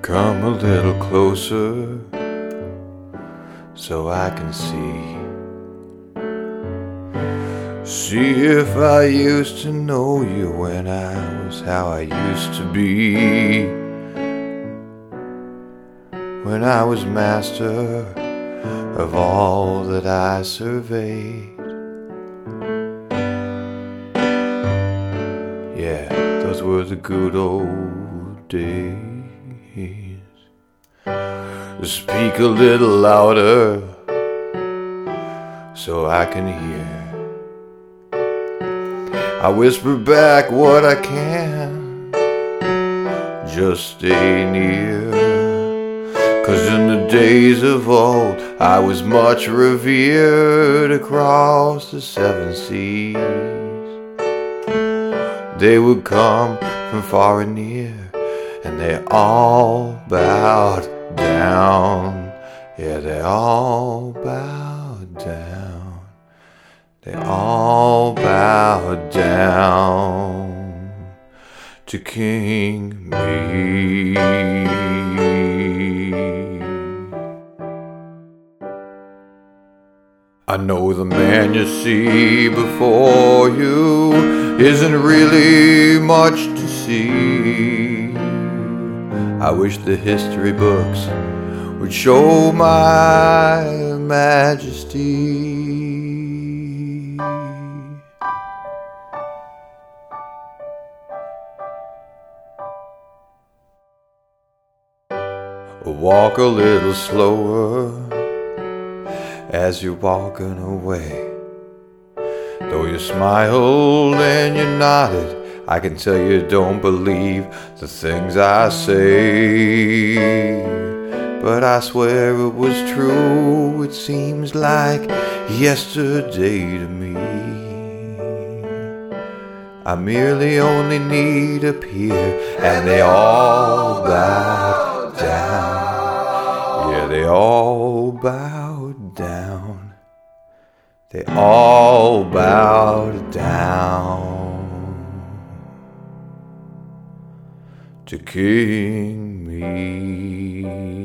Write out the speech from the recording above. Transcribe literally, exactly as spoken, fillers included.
Come a little closer so I can see. See if I used to know you when I was how I used to be. When I was master of all that I surveyed. Yeah, those were the good old days. Speak a little louder so I can hear. I whisper back what I can, just stay near. 'Cause in the days of old I was much revered across the seven seas. They would come from far and near, and they all bowed down. Yeah, they all bowed down. They all bowed down to King Me. I know the man you see before you isn't really much to see. I wish the history books would show my majesty. Walk a little slower as you're walking away. Though you smiled and you nodded, I can tell you don't believe the things I say. But I swear it was true, it seems like yesterday to me. I merely only need a peer, and they all bowed down. Yeah, they all bowed down. They all bowed down to King Me.